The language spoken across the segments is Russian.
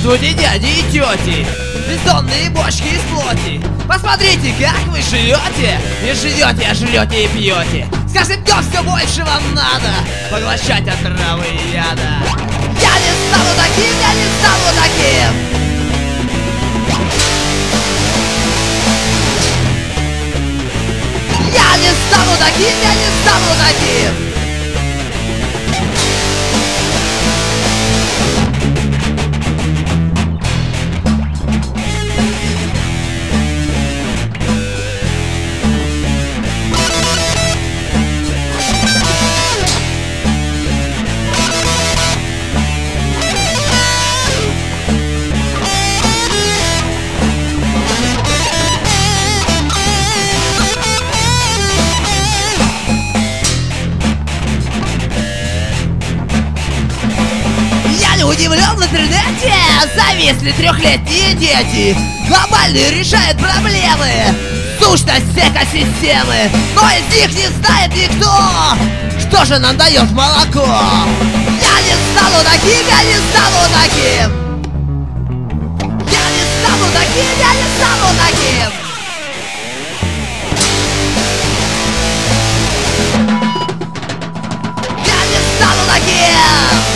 Здравствуйте, дяди и тети, бетонные бочки из плоти. Посмотрите, как вы живете. И живете, а жрете и пьете. С каждым днем все больше вам надо поглощать отравы и яда. Я не стану таким, я не стану таким. Я не стану таким, я не стану таким. Удивлен в интернете, зависли трехлетние дети. Глобальные решают проблемы, сущность экосистемы, но из них не знает никто, что же нам дает молоко. Я не стану таким, я не стану таким. Я не стану таким, я не стану таким. Я не стану таким.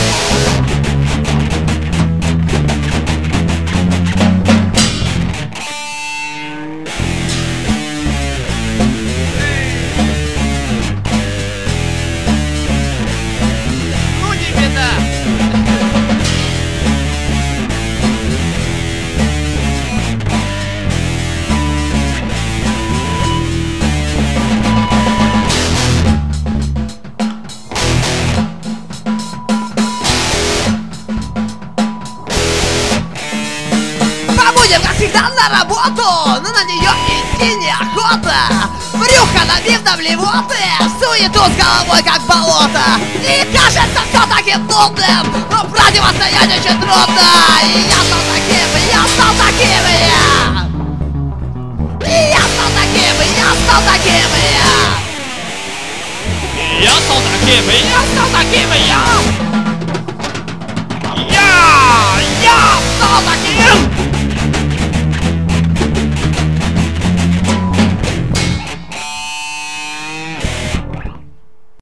Будем, как всегда, на работу, но на нее идти неохота. Брюхо набив на блевоты, суету с головой, как болото. И кажется все таким нудным, но противостоять очень трудно. И я стал таким, и я стал таким, и я. И я стал таким, и я стал таким, и я. И я стал таким, и я стал таким, и я. Я стал таким.